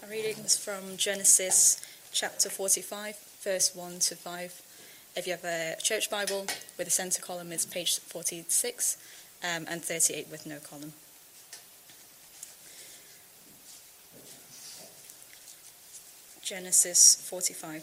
Our readings from Genesis chapter 45, verse 1 to 5. If you have a church Bible with a centre column, it's page 46 and 38 with no column. Genesis 45.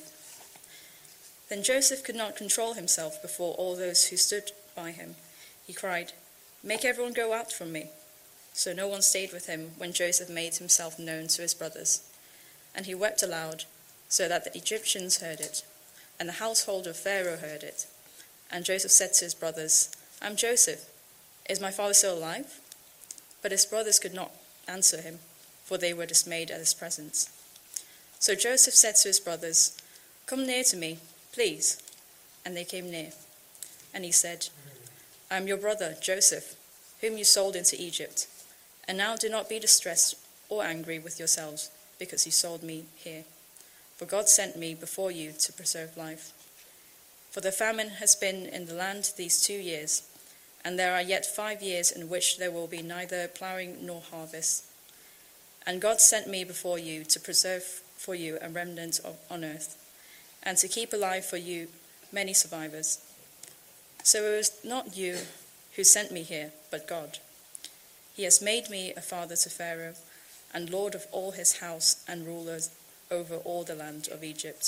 Then Joseph could not control himself before all those who stood by him. He cried, "Make everyone go out from me." So no one stayed with him when Joseph made himself known to his brothers. And he wept aloud, so that the Egyptians heard it, and the household of Pharaoh heard it. And Joseph said to his brothers, "I'm Joseph. Is my father still alive?" But his brothers could not answer him, for they were dismayed at his presence. So Joseph said to his brothers, "Come near to me, please." And they came near. And he said, "I am your brother, Joseph, whom you sold into Egypt. And now do not be distressed or angry with yourselves, because you sold me here. For God sent me before you to preserve life. For the famine has been in the land these 2 years, and there are yet 5 years in which there will be neither plowing nor harvest. And God sent me before you to preserve for you a remnant on earth, and to keep alive for you many survivors. So it was not you who sent me here, but God. He has made me a father to Pharaoh, and lord of all his house, and rulers over all the land of Egypt.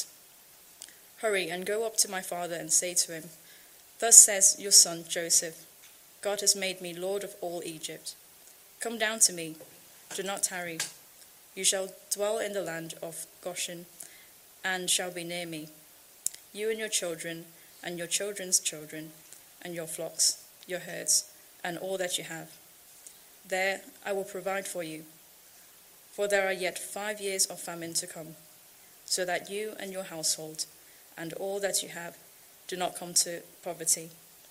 Hurry and go up to my father and say to him, 'Thus says your son Joseph, God has made me lord of all Egypt. Come down to me, do not tarry. You shall dwell in the land of Goshen, and shall be near me, you and your children, and your children's children, and your flocks, your herds, and all that you have. There I will provide for you. For there are yet 5 years of famine to come, so that you and your household and all that you have do not come to poverty.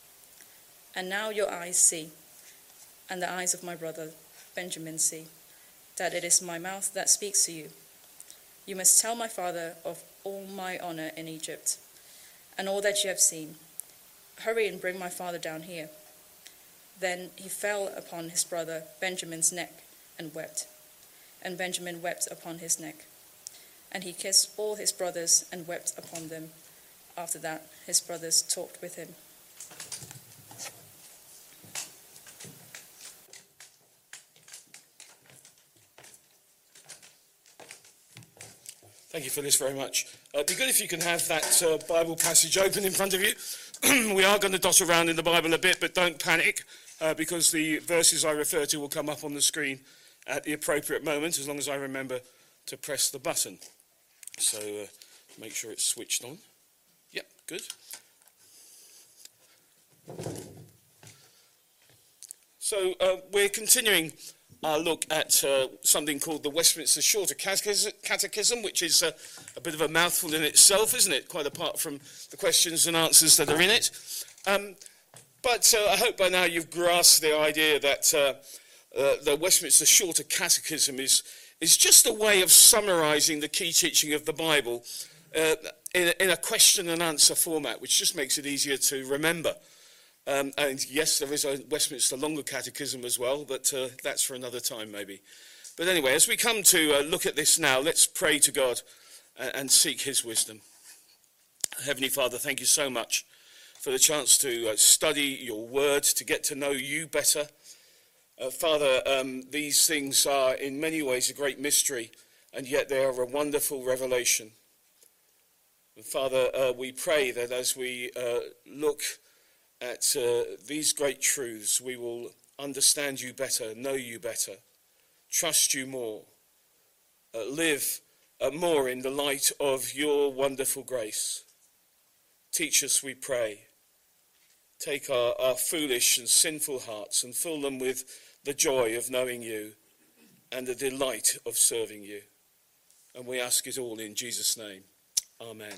And now your eyes see, and the eyes of my brother Benjamin see, that it is my mouth that speaks to you. You must tell my father of all my honor in Egypt, and all that you have seen. Hurry and bring my father down here." Then he fell upon his brother Benjamin's neck and wept. And Benjamin wept upon his neck. And he kissed all his brothers and wept upon them. After that, his brothers talked with him. Thank you, Phyllis, very much. It'd be good if you can have that Bible passage open in front of you. We are going to dot around in the Bible a bit, but don't panic, because the verses I refer to will come up on the screen at the appropriate moment, as long as I remember to press the button. So make sure it's switched on. Yep, good. So we're continuing our look at something called the Westminster Shorter Catechism, which is a bit of a mouthful in itself, isn't it? Quite apart from the questions and answers that are in it. But I hope by now you've grasped the idea that the Westminster Shorter Catechism is just a way of summarising the key teaching of the Bible in a question and answer format, which just makes it easier to remember. And yes, there is a Westminster Longer Catechism as well, but that's for another time maybe. But anyway, as we come to look at this now, let's pray to God and seek his wisdom. Heavenly Father, thank you so much for the chance to study your word, to get to know you better. Father, these things are in many ways a great mystery, and yet they are a wonderful revelation. And Father, we pray that as we look at these great truths, we will understand you better, know you better, trust you more, live more in the light of your wonderful grace. Teach us, we pray. Take our foolish and sinful hearts and fill them with the joy of knowing you and the delight of serving you. And we ask it all in Jesus' name. Amen.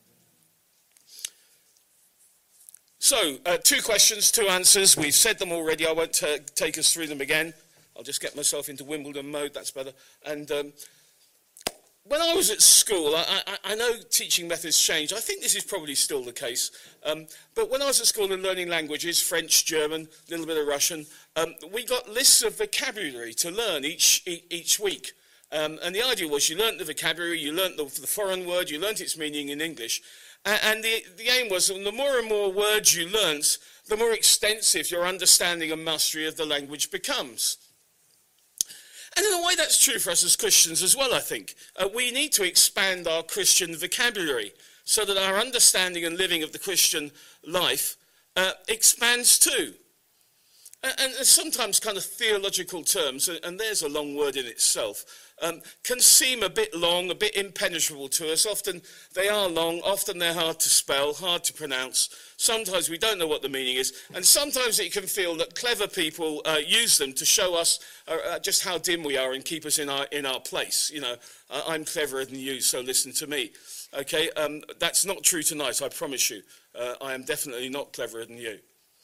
So, 2 questions, 2 answers. We've said them already. I won't take us through them again. I'll just get myself into Wimbledon mode. That's better. And when I was at school, I know teaching methods changed. I think this is probably still the case. But when I was at school and learning languages, French, German, a little bit of Russian, we got lists of vocabulary to learn each week. And the idea was you learnt the vocabulary, you learnt the foreign word, you learnt its meaning in English. And the aim was the more and more words you learnt, the more extensive your understanding and mastery of the language becomes. And in a way that's true for us as Christians as well, I think. We need to expand our Christian vocabulary so that our understanding and living of the Christian life expands too. And sometimes kind of theological terms, and there's a long word in itself, can seem a bit long, a bit impenetrable to us. Often they are long, often they're hard to spell, hard to pronounce. Sometimes we don't know what the meaning is, and sometimes it can feel that clever people use them to show us just how dim we are and keep us in our place. You know, I'm cleverer than you, so listen to me. Okay, that's not true tonight, I promise you. I am definitely not cleverer than you.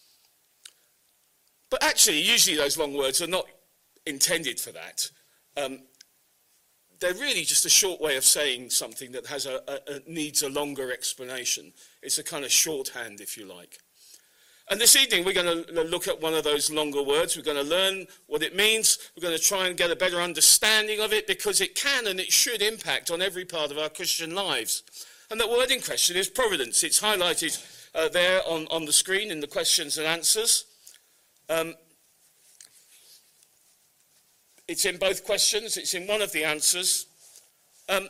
But actually, usually those long words are not intended for that. They're really just a short way of saying something that has needs a longer explanation. It's a kind of shorthand, if you like. And this evening, we're going to look at one of those longer words. We're going to learn what it means. We're going to try and get a better understanding of it, because it can and it should impact on every part of our Christian lives. And that word in question is providence. It's highlighted there on the screen in the questions and answers. It's in both questions, it's in one of the answers. And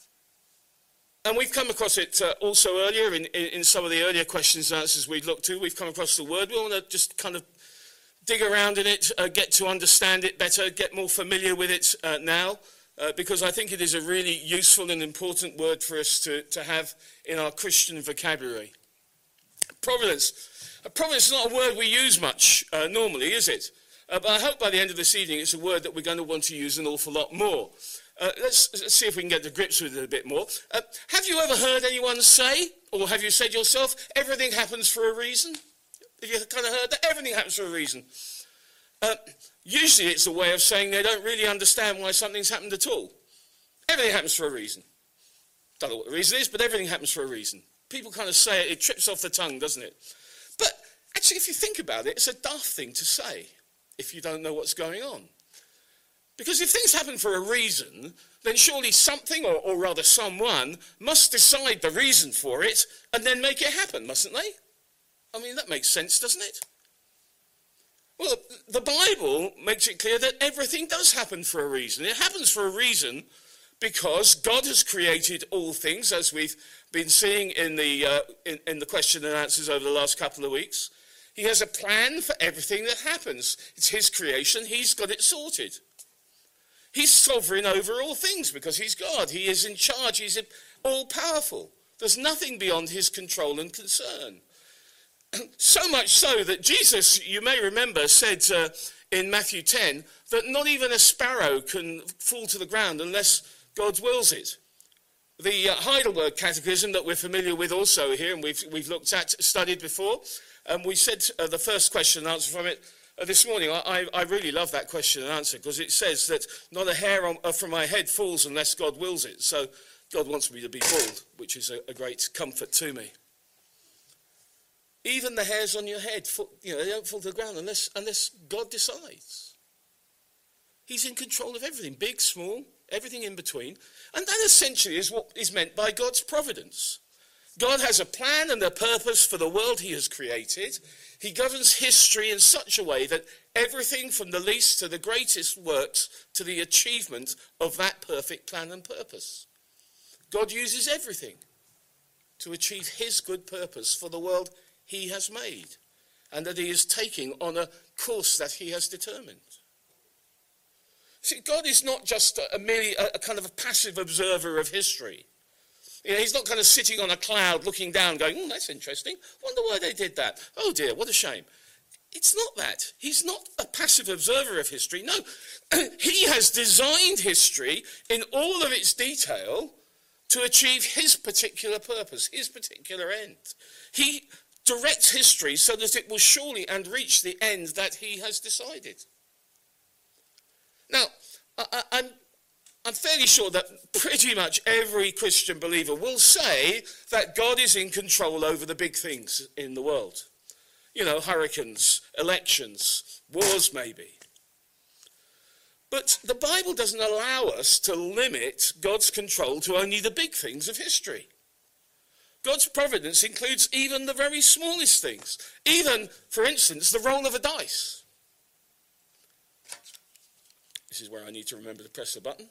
we've come across it also earlier in some of the earlier questions and answers we'd looked to. We've come across the word. We want to just kind of dig around in it, get to understand it better, get more familiar with it now, because I think it is a really useful and important word for us to have in our Christian vocabulary. Providence. Providence is not a word we use much normally, is it? But I hope by the end of this evening it's a word that we're going to want to use an awful lot more. Let's see if we can get to grips with it a bit more. Have you ever heard anyone say, or have you said yourself, everything happens for a reason? Have you kind of heard that? Everything happens for a reason. Usually it's a way of saying they don't really understand why something's happened at all. Everything happens for a reason. Don't know what the reason is, but everything happens for a reason. People kind of say it, it trips off the tongue, doesn't it? But actually, if you think about it, it's a daft thing to say if you don't know what's going on. Because if things happen for a reason, then surely something, or rather someone, must decide the reason for it and then make it happen, mustn't they? I mean, that makes sense, doesn't it? Well, the Bible makes it clear that everything does happen for a reason. It happens for a reason because God has created all things, as we've been seeing in the question and answers over the last couple of weeks. He has a plan for everything that happens. It's his creation. He's got it sorted. He's sovereign over all things because he's God. He is in charge. He's all-powerful. There's nothing beyond his control and concern. So much so that Jesus, you may remember, said in Matthew 10 that not even a sparrow can fall to the ground unless God wills it. The Heidelberg Catechism that we're familiar with also here, and we've looked at, studied before, and we said the first question and answer from it this morning. I really love that question and answer because it says that not a hair from my head falls unless God wills it. So God wants me to be bald, which is a great comfort to me. Even the hairs on your head, they don't fall to the ground unless God decides. He's in control of everything, big, small, everything in between. And that essentially is what is meant by God's providence. God has a plan and a purpose for the world he has created. He governs history in such a way that everything from the least to the greatest works to the achievement of that perfect plan and purpose. God uses everything to achieve his good purpose for the world he has made and that he is taking on a course that he has determined. See, God is not just merely a kind of a passive observer of history. He's not kind of sitting on a cloud looking down going, oh, that's interesting. Wonder why they did that. Oh, dear, what a shame. It's not that. He's not a passive observer of history. No, he has designed history in all of its detail to achieve his particular purpose, his particular end. He directs history so that it will surely and reach the end that he has decided. Now, I'm fairly sure that pretty much every Christian believer will say that God is in control over the big things in the world. You know, hurricanes, elections, wars maybe. But the Bible doesn't allow us to limit God's control to only the big things of history. God's providence includes even the very smallest things. Even, for instance, the roll of a dice. This is where I need to remember to press the button.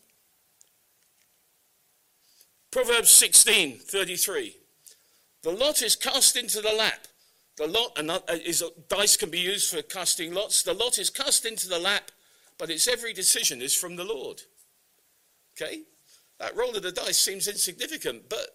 Proverbs 16:33. The lot is cast into the lap. The lot, dice can be used for casting lots. The lot is cast into the lap, but its every decision is from the Lord. Okay? That roll of the dice seems insignificant, but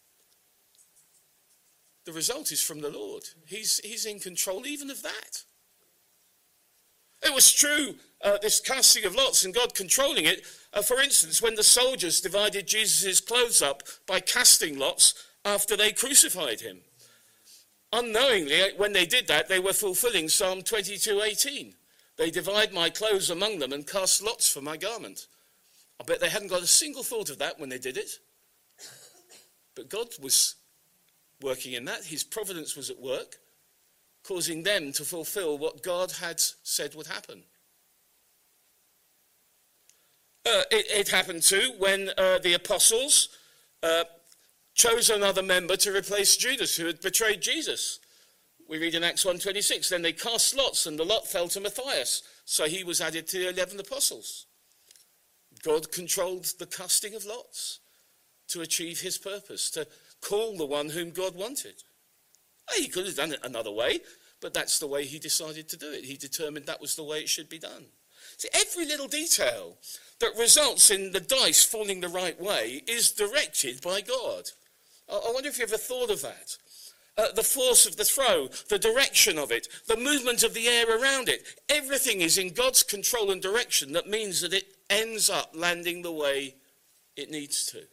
the result is from the Lord. He's in control even of that. It was true, this casting of lots and God controlling it. For instance, when the soldiers divided Jesus' clothes up by casting lots after they crucified him. Unknowingly, when they did that, they were fulfilling Psalm 22:18. They divide my clothes among them and cast lots for my garment. I bet they hadn't got a single thought of that when they did it. But God was working in that. His providence was at work, causing them to fulfill what God had said would happen. It happened too when the apostles chose another member to replace Judas, who had betrayed Jesus. We read in Acts 1:26, then they cast lots and the lot fell to Matthias, so he was added to the 11 apostles. God controlled the casting of lots to achieve his purpose, to call the one whom God wanted. He could have done it another way, but that's the way he decided to do it. He determined that was the way it should be done. See, every little detail that results in the dice falling the right way is directed by God. I wonder if you ever thought of that. The force of the throw, the direction of it, the movement of the air around it. Everything is in God's control and direction. That means that it ends up landing the way it needs to.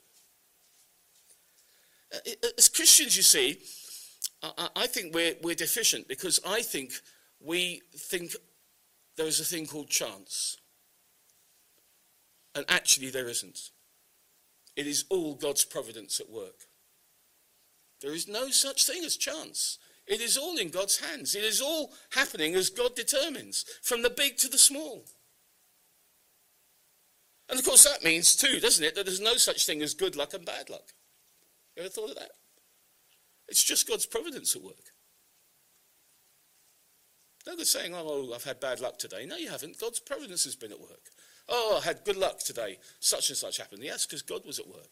As Christians, you see, I think we're deficient because I think we think there is a thing called chance. And actually there isn't. It is all God's providence at work. There is no such thing as chance. It is all in God's hands. It is all happening as God determines, from the big to the small. And of course that means too, doesn't it, that there's no such thing as good luck and bad luck. You ever thought of that? It's just God's providence at work. No good saying, oh, I've had bad luck today. No, you haven't. God's providence has been at work. Oh, I had good luck today. Such and such happened. Yes, because God was at work.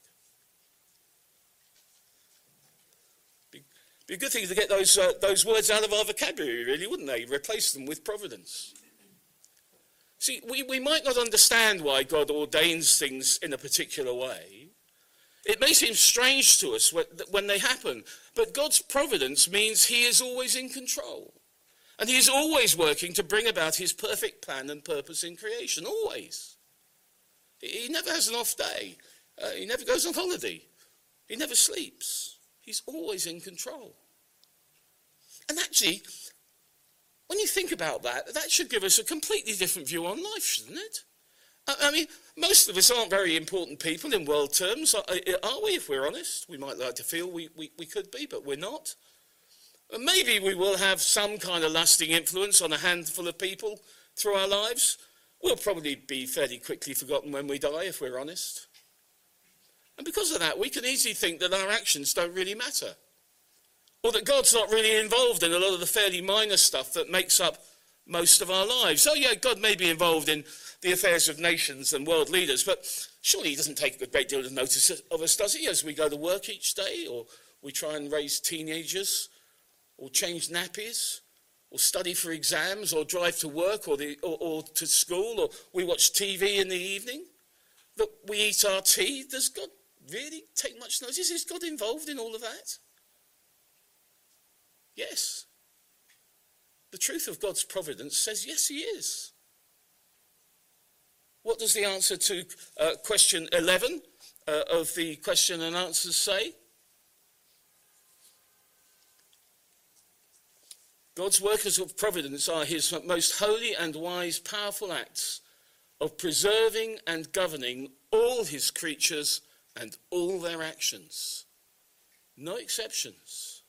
Be a good thing to get those words out of our vocabulary, really, wouldn't they? Replace them with providence. See, we might not understand why God ordains things in a particular way. It may seem strange to us when they happen, but God's providence means he is always in control. And he is always working to bring about his perfect plan and purpose in creation, always. He never has an off day. He never goes on holiday. He never sleeps. He's always in control. And actually, when you think about that, that should give us a completely different view on life, shouldn't it? I mean, most of us aren't very important people in world terms, are we, if we're honest? We might like to feel we could be, but we're not. Maybe we will have some kind of lasting influence on a handful of people through our lives. We'll probably be fairly quickly forgotten when we die, if we're honest. And because of that, we can easily think that our actions don't really matter. Or that God's not really involved in a lot of the fairly minor stuff that makes up most of our lives. Oh yeah, God may be involved in the affairs of nations and world leaders, but surely he doesn't take a great deal of notice of us, does he, as we go to work each day, or we try and raise teenagers, or change nappies, or study for exams, or drive to work, or to school, or we watch TV in the evening, that we eat our tea. Does God really take much notice? Is God involved in all of that? Yes. The truth of God's providence says yes, he is. What does the answer to question 11 of the question and answers say? God's workers of providence are his most holy and wise, powerful acts of preserving and governing all his creatures and all their actions. No exceptions.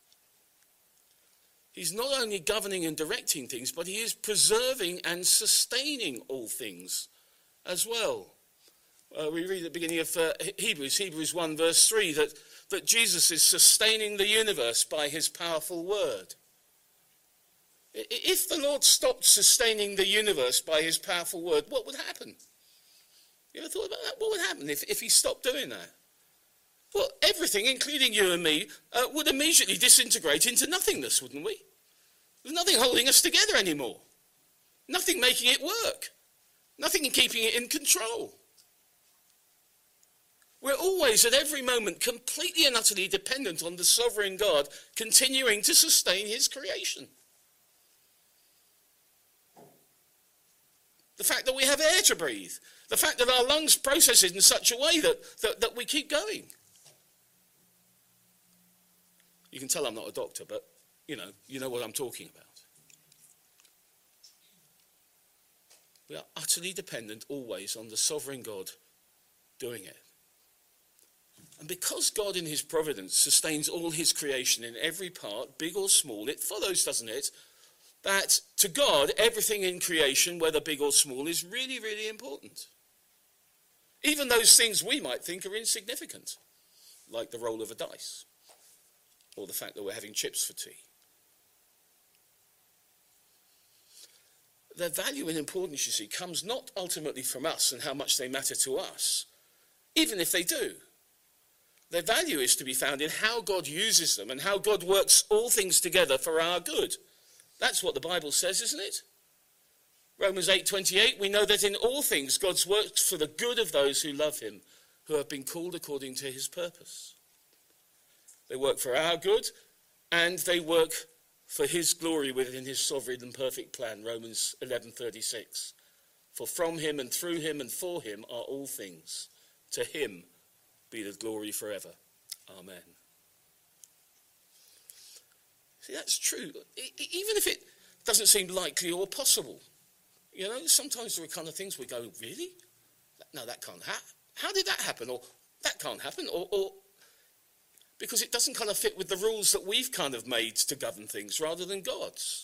He's not only governing and directing things, but he is preserving and sustaining all things as well. We read at the beginning of Hebrews 1 verse 3, that Jesus is sustaining the universe by his powerful word. If the Lord stopped sustaining the universe by his powerful word, what would happen? You ever thought about that? What would happen if he stopped doing that? Well, everything, including you and me, would immediately disintegrate into nothingness, wouldn't we? There's nothing holding us together anymore. Nothing making it work. Nothing keeping it in control. We're always, at every moment, completely and utterly dependent on the sovereign God continuing to sustain his creation. The fact that we have air to breathe. The fact that our lungs process it in such a way that we keep going. You can tell I'm not a doctor, but you know what I'm talking about. We are utterly dependent always on the sovereign God doing it. And because God in his providence sustains all his creation in every part, big or small, it follows, doesn't it, that to God, everything in creation, whether big or small, is really, really important. Even those things we might think are insignificant, like the roll of a dice, or the fact that we're having chips for tea. Their value and importance, you see, comes not ultimately from us and how much they matter to us, even if they do. Their value is to be found in how God uses them and how God works all things together for our good. That's what the Bible says, isn't it? Romans 8:28, we know that in all things God's works for the good of those who love him, who have been called according to his purpose. They work for our good, and they work for his glory within his sovereign and perfect plan, Romans 11:36. For from him and through him and for him are all things. To him be the glory forever. Amen. See, that's true. Even if it doesn't seem likely or possible. You know, sometimes there are kind of things we go, really? No, that can't happen. How did that happen? Or that can't happen. Or because it doesn't kind of fit with the rules that we've kind of made to govern things rather than God's.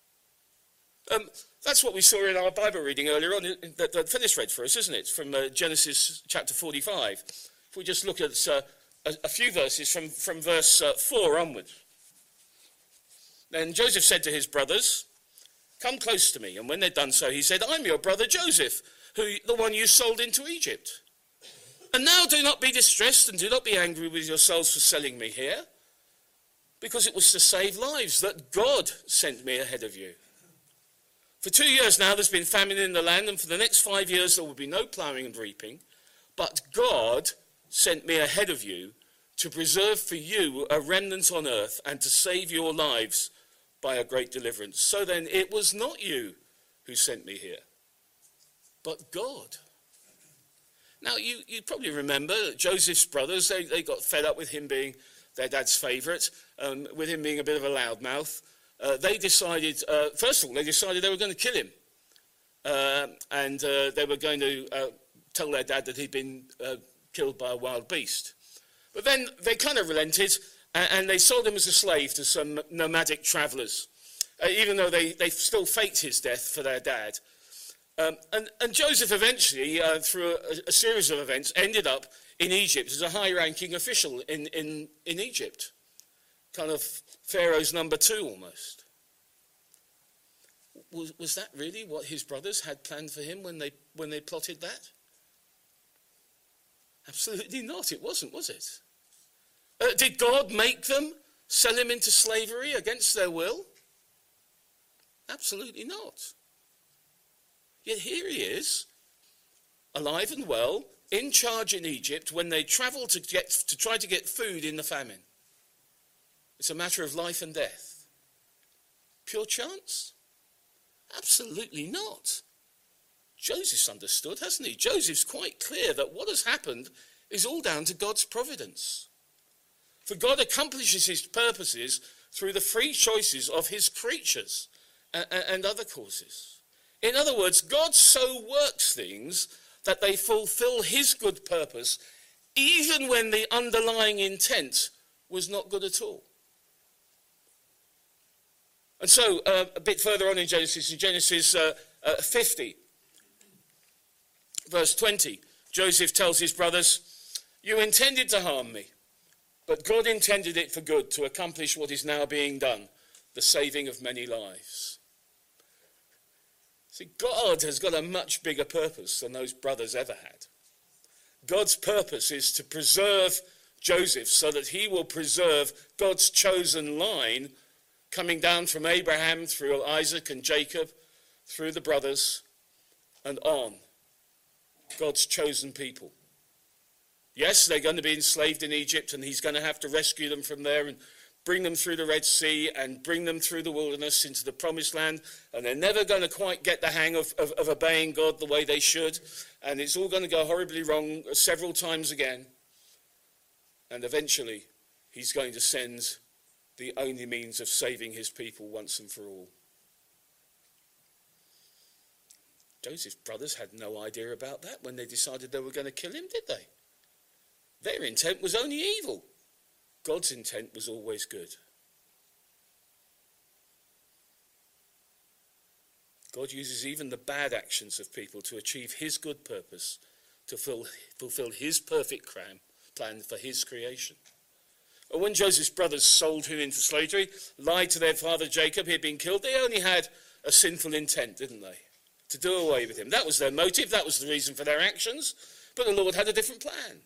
That's what we saw in our Bible reading earlier on that Phyllis read for us, isn't it? From Genesis chapter 45. If we just look at a few verses from verse 4 onwards. Then Joseph said to his brothers, come close to me. And when they'd done so, he said, I'm your brother Joseph, the one you sold into Egypt. And now do not be distressed and do not be angry with yourselves for selling me here, because it was to save lives that God sent me ahead of you. For 2 years now there's been famine in the land, and for the next 5 years there will be no ploughing and reaping. But God sent me ahead of you to preserve for you a remnant on earth and to save your lives by a great deliverance. So then it was not you who sent me here, but God. Now you probably remember that Joseph's brothers, they got fed up with him being their dad's favourite, with him being a bit of a loudmouth. They decided, first of all, they decided they were going to kill him. And they were going to tell their dad that he'd been killed by a wild beast. But then they kind of relented, and they sold him as a slave to some nomadic travellers, even though they still faked his death for their dad. And Joseph eventually, through a series of events, ended up in Egypt as a high-ranking official in Egypt. Kind of Pharaoh's number 2 almost. Was that really what his brothers had planned for him when they plotted that? Absolutely not. It wasn't, was it? Did God make them sell him into slavery against their will? Absolutely not. Yet here he is, alive and well, in charge in Egypt when they travel to try to get food in the famine. It's a matter of life and death. Pure chance? Absolutely not. Joseph's understood, hasn't he? Joseph's quite clear that what has happened is all down to God's providence. For God accomplishes his purposes through the free choices of his creatures and other causes. In other words, God so works things that they fulfill his good purpose, even when the underlying intent was not good at all. And so, a bit further on in Genesis 50, verse 20, Joseph tells his brothers, "You intended to harm me, but God intended it for good to accomplish what is now being done, the saving of many lives." See, God has got a much bigger purpose than those brothers ever had. God's purpose is to preserve Joseph so that he will preserve God's chosen line coming down from Abraham through Isaac and Jacob, through the brothers and on. God's chosen people. Yes, they're going to be enslaved in Egypt, and he's going to have to rescue them from there and bring them through the Red Sea and bring them through the wilderness into the promised land, and they're never going to quite get the hang of obeying God the way they should, and it's all going to go horribly wrong several times again, and eventually he's going to send the only means of saving his people once and for all. Joseph's brothers had no idea about that when they decided they were going to kill him, did they? Their intent was only evil. God's intent was always good. God uses even the bad actions of people to achieve his good purpose, to fulfill his perfect plan for his creation. But when Joseph's brothers sold him into slavery, lied to their father Jacob, he had been killed, they only had a sinful intent, didn't they? To do away with him. That was their motive, that was the reason for their actions, but the Lord had a different plan.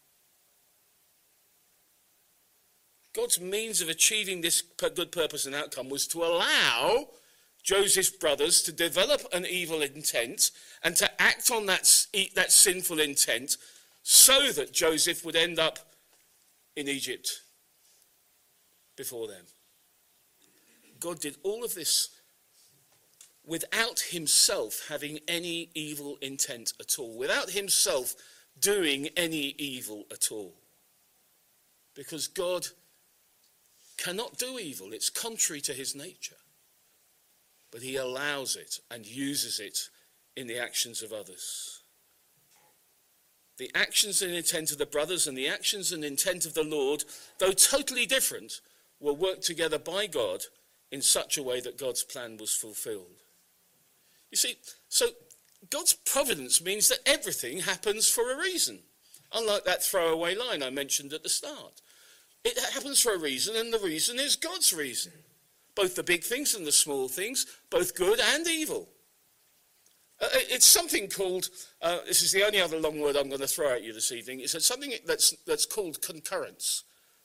God's means of achieving this good purpose and outcome was to allow Joseph's brothers to develop an evil intent and to act on that sinful intent so that Joseph would end up in Egypt before them. God did all of this without himself having any evil intent at all, without himself doing any evil at all. Because God cannot do evil. It's contrary to his nature. But he allows it and uses it in the actions of others. The actions and intent of the brothers and the actions and intent of the Lord, though totally different, were worked together by God in such a way that God's plan was fulfilled. You see, so God's providence means that everything happens for a reason. Unlike that throwaway line I mentioned at the start. It happens for a reason, and the reason is God's reason. Both the big things and the small things, both good and evil. It's something called, this is the only other long word I'm going to throw at you this evening, it's something that's called concurrence.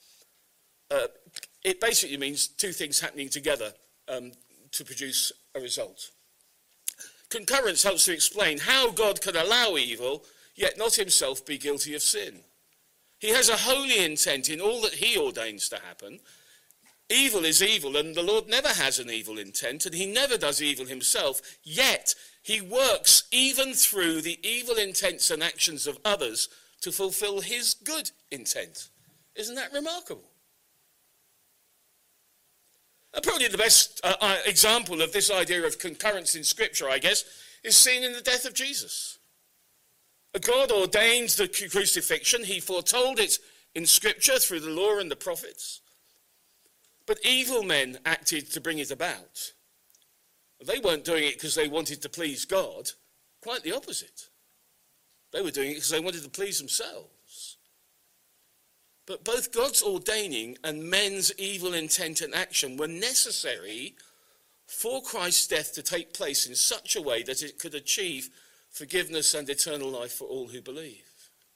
It basically means two things happening together to produce a result. Concurrence helps to explain how God can allow evil, yet not himself be guilty of sin. He has a holy intent in all that he ordains to happen. Evil is evil, and the Lord never has an evil intent, and he never does evil himself, yet he works even through the evil intents and actions of others to fulfill his good intent. Isn't that remarkable? Probably the best example of this idea of concurrence in Scripture, I guess, is seen in the death of Jesus. God ordained the crucifixion. He foretold it in Scripture through the law and the prophets. But evil men acted to bring it about. They weren't doing it because they wanted to please God. Quite the opposite. They were doing it because they wanted to please themselves. But both God's ordaining and men's evil intent and action were necessary for Christ's death to take place in such a way that it could achieve forgiveness and eternal life for all who believe.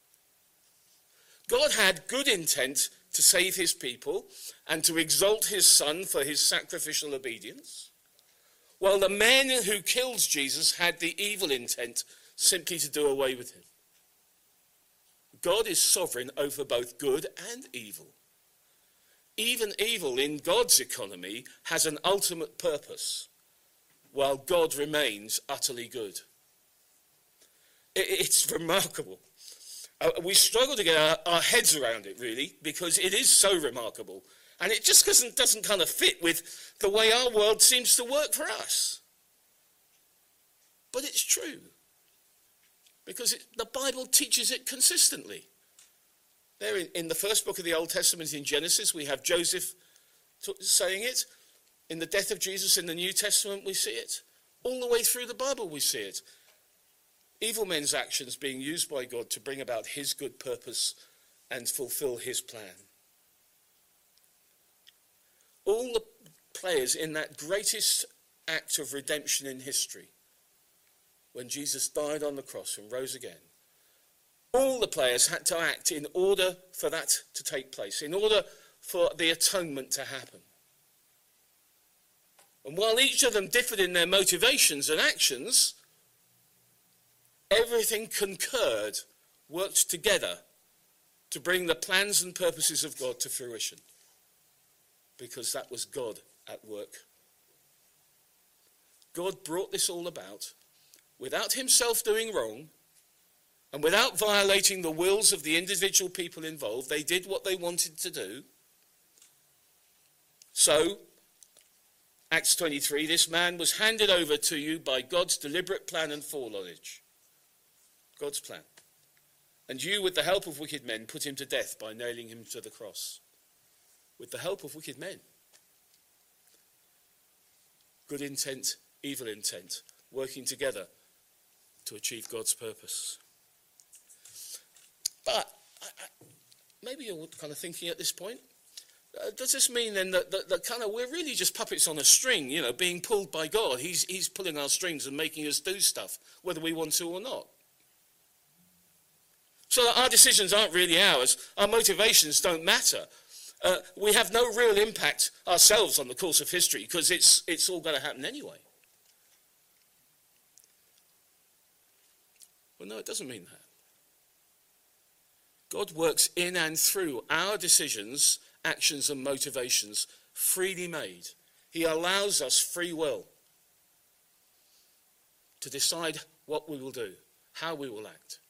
God had good intent to save his people and to exalt his Son for his sacrificial obedience, while the men who killed Jesus had the evil intent simply to do away with him. God is sovereign over both good and evil. Even evil in God's economy has an ultimate purpose, while God remains utterly good. It's remarkable. We struggle to get our heads around it, really, because it is so remarkable. And it just doesn't kind of fit with the way our world seems to work for us. But it's true, because the Bible teaches it consistently. There in the first book of the Old Testament in Genesis, we have Joseph saying it. In the death of Jesus in the New Testament, we see it. All the way through the Bible, we see it. evil men's actions being used by God to bring about his good purpose and fulfill his plan. All the players in that greatest act of redemption in history, when Jesus died on the cross and rose again, all the players had to act in order for that to take place, in order for the atonement to happen. And while each of them differed in their motivations and actions, everything concurred, worked together to bring the plans and purposes of God to fruition, because that was God at work. God brought this all about without himself doing wrong and without violating the wills of the individual people involved. They did what they wanted to do. So, Acts 23, this man was handed over to you by God's deliberate plan and foreknowledge. God's plan. And you, with the help of wicked men, put him to death by nailing him to the cross. With the help of wicked men. Good intent, evil intent, working together to achieve God's purpose. But maybe you're kind of thinking at this point, does this mean then that kind of we're really just puppets on a string, being pulled by God? He's pulling our strings and making us do stuff, whether we want to or not. So that our decisions aren't really ours. Our motivations don't matter. We have no real impact ourselves on the course of history because it's all going to happen anyway. Well, no, it doesn't mean that. God works in and through our decisions, actions and motivations, freely made. He allows us free will to decide what we will do, how we will act,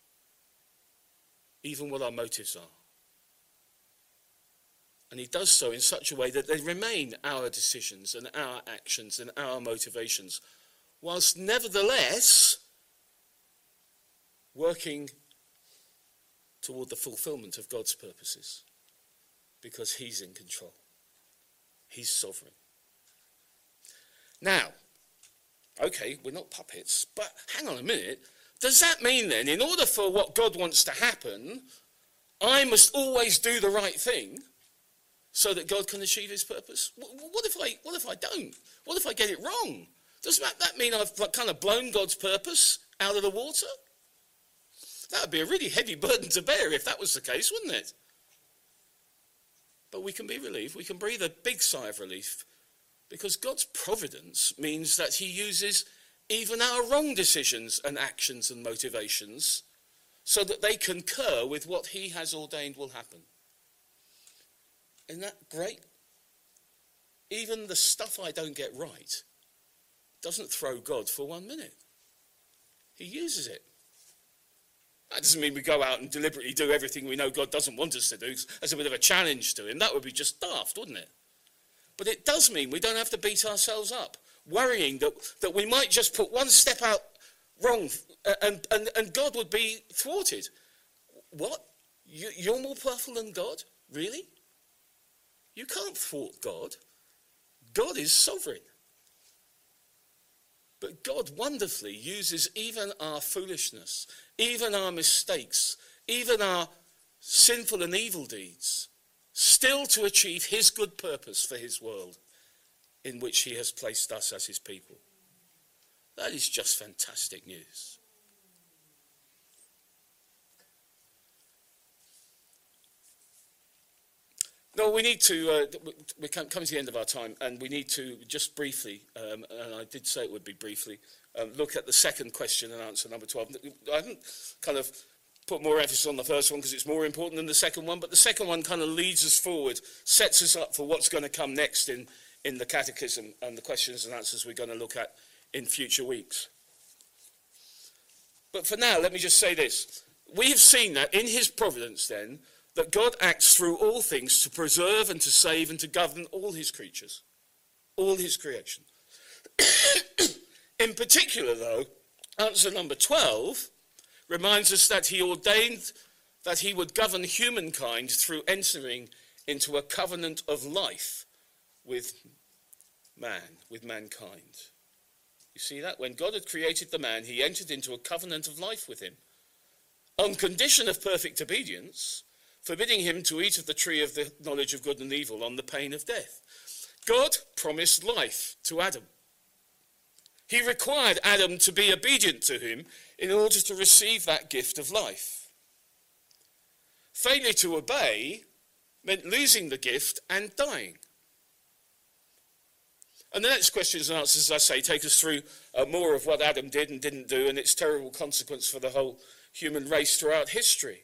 even what our motives are. And he does so in such a way that they remain our decisions and our actions and our motivations, whilst nevertheless working toward the fulfillment of God's purposes, because he's in control. He's sovereign. Now, okay, we're not puppets, but hang on a minute. Does that mean then, in order for what God wants to happen, I must always do the right thing so that God can achieve his purpose? What if I don't? What if I get it wrong? Does that mean I've kind of blown God's purpose out of the water? That would be a really heavy burden to bear if that was the case, wouldn't it? But we can be relieved. We can breathe a big sigh of relief, because God's providence means that he uses even our wrong decisions and actions and motivations so that they concur with what he has ordained will happen. Isn't that great? Even the stuff I don't get right doesn't throw God for 1 minute. He uses it. That doesn't mean we go out and deliberately do everything we know God doesn't want us to do as a bit of a challenge to him. That would be just daft, wouldn't it? But it does mean we don't have to beat ourselves up, worrying that we might just put one step out wrong and God would be thwarted. What? You're more powerful than God? Really? You can't thwart God. God is sovereign. But God wonderfully uses even our foolishness, even our mistakes, even our sinful and evil deeds, still to achieve his good purpose for his world in which he has placed us as his people. That is just fantastic news. No, we need to, we're coming to the end of our time, and we need to just briefly, and I did say it would be briefly, look at the second question and answer, number 12. I haven't kind of put more emphasis on the first one because it's more important than the second one, but the second one kind of leads us forward, sets us up for what's going to come next in the catechism and the questions and answers we're going to look at in future weeks. But for now, let me just say this. We have seen that in his providence then, that God acts through all things to preserve and to save and to govern all his creatures, all his creation. In particular, though, answer number 12 reminds us that he ordained that he would govern humankind through entering into a covenant of life with man, with mankind. You see that? When God had created the man, he entered into a covenant of life with him, on condition of perfect obedience, forbidding him to eat of the tree of the knowledge of good and evil on the pain of death. God promised life to Adam. He required Adam to be obedient to him in order to receive that gift of life. Failure to obey meant losing the gift and dying. And the next questions and answers, as I say, take us through more of what Adam did and didn't do and its terrible consequence for the whole human race throughout history.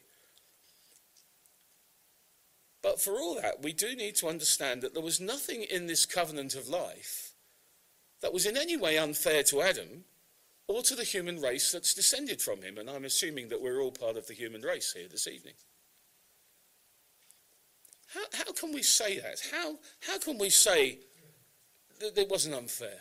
But for all that, we do need to understand that there was nothing in this covenant of life that was in any way unfair to Adam or to the human race that's descended from him. And I'm assuming that we're all part of the human race here this evening. How can we say that? How can we say that it wasn't unfair?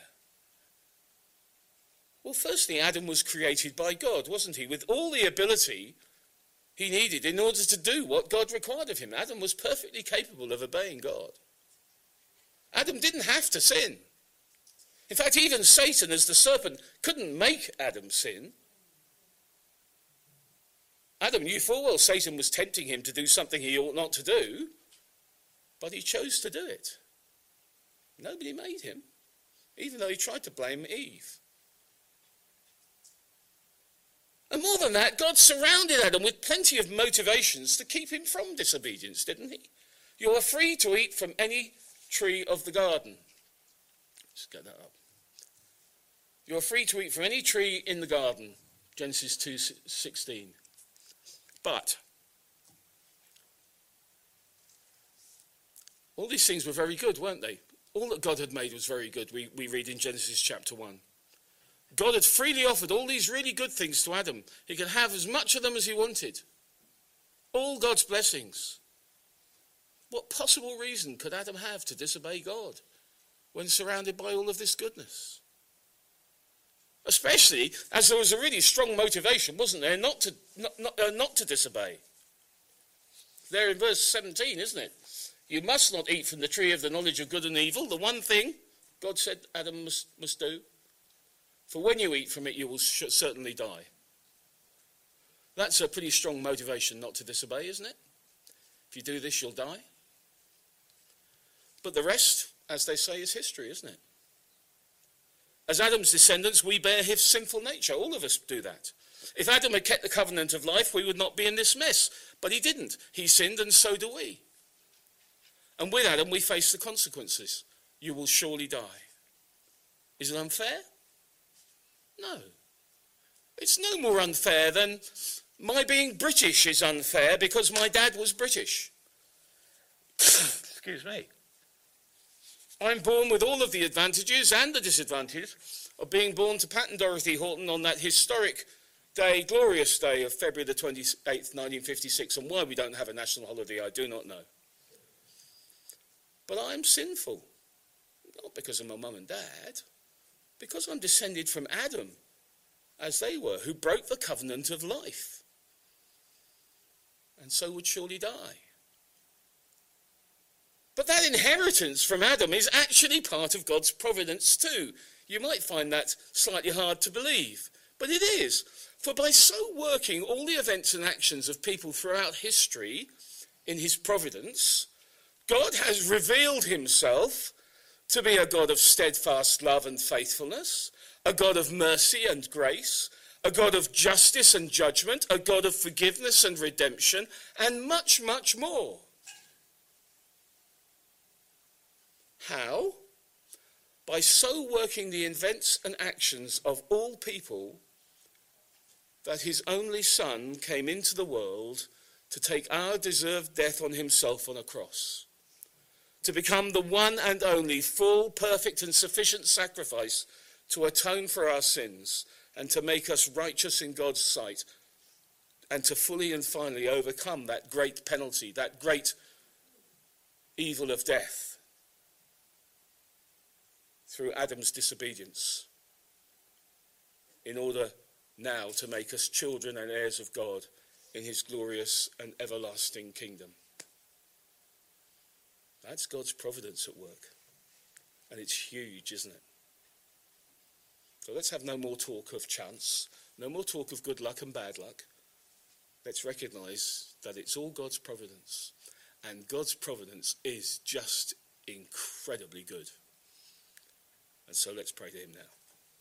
Well, firstly, Adam was created by God, wasn't he? With all the ability he needed in order to do what God required of him. Adam was perfectly capable of obeying God. Adam didn't have to sin. In fact, even Satan, as the serpent, couldn't make Adam sin. Adam knew full well Satan was tempting him to do something he ought not to do, but he chose to do it. Nobody made him, even though he tried to blame Eve. And more than that, God surrounded Adam with plenty of motivations to keep him from disobedience, didn't he? You are free to eat from any tree of the garden. Let's get that up. You are free to eat from any tree in the garden, Genesis 2:16. But all these things were very good, weren't they? All that God had made was very good, we read in Genesis chapter 1. God had freely offered all these really good things to Adam. He could have as much of them as he wanted. All God's blessings. What possible reason could Adam have to disobey God when surrounded by all of this goodness? Especially as there was a really strong motivation, wasn't there, not to disobey. There in verse 17, isn't it? You must not eat from the tree of the knowledge of good and evil, the one thing God said Adam must do. For when you eat from it, you will certainly die. That's a pretty strong motivation not to disobey, isn't it? If you do this, you'll die. But the rest, as they say, is history, isn't it? As Adam's descendants, we bear his sinful nature. All of us do that. If Adam had kept the covenant of life, we would not be in this mess. But he didn't. He sinned, and so do we. And with Adam, we face the consequences. You will surely die. Is it unfair? No. It's no more unfair than my being British is unfair because my dad was British. Excuse me. I'm born with all of the advantages and the disadvantages of being born to Pat and Dorothy Horton on that historic day, glorious day of February the 28th, 1956. And why we don't have a national holiday, I do not know. But I'm sinful. Not because of my mum and dad. Because I'm descended from Adam, as they were, who broke the covenant of life. And so would surely die. But that inheritance from Adam is actually part of God's providence too. You might find that slightly hard to believe, but it is. For by so working all the events and actions of people throughout history in his providence, God has revealed himself to be a God of steadfast love and faithfulness, a God of mercy and grace, a God of justice and judgment, a God of forgiveness and redemption, and much, much more. How? By so working the events and actions of all people that his only Son came into the world to take our deserved death on himself on a cross, to become the one and only full, perfect and sufficient sacrifice to atone for our sins and to make us righteous in God's sight and to fully and finally overcome that great penalty, that great evil of death through Adam's disobedience, in order now to make us children and heirs of God in his glorious and everlasting kingdom. That's God's providence at work. And it's huge, isn't it? So let's have no more talk of chance, no more talk of good luck and bad luck. Let's recognise that it's all God's providence. And God's providence is just incredibly good. And so let's pray to him now.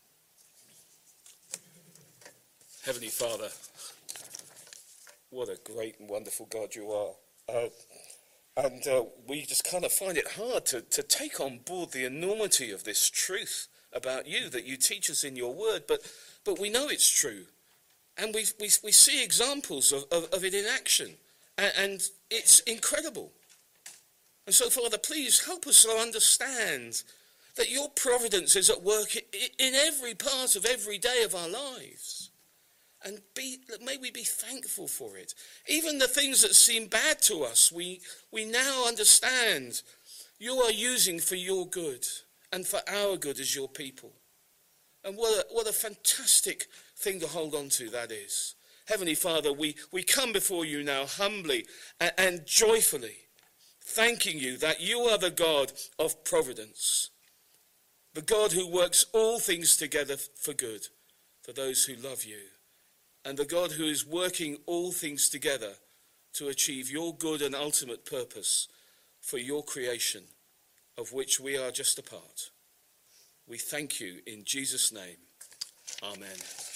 Heavenly Father, what a great and wonderful God you are. And we just kind of find it hard to take on board the enormity of this truth about you that you teach us in your word. But we know it's true. And we see examples of it in action. And it's incredible. And so, Father, please help us to understand that your providence is at work in every part of every day of our lives. And may we be thankful for it. Even the things that seem bad to us, we now understand you are using for your good and for our good as your people. And what a fantastic thing to hold on to that is. Heavenly Father, we come before you now humbly and joyfully, thanking you that you are the God of providence, the God who works all things together for good for those who love you, and the God who is working all things together to achieve your good and ultimate purpose for your creation, of which we are just a part. We thank you in Jesus' name. Amen.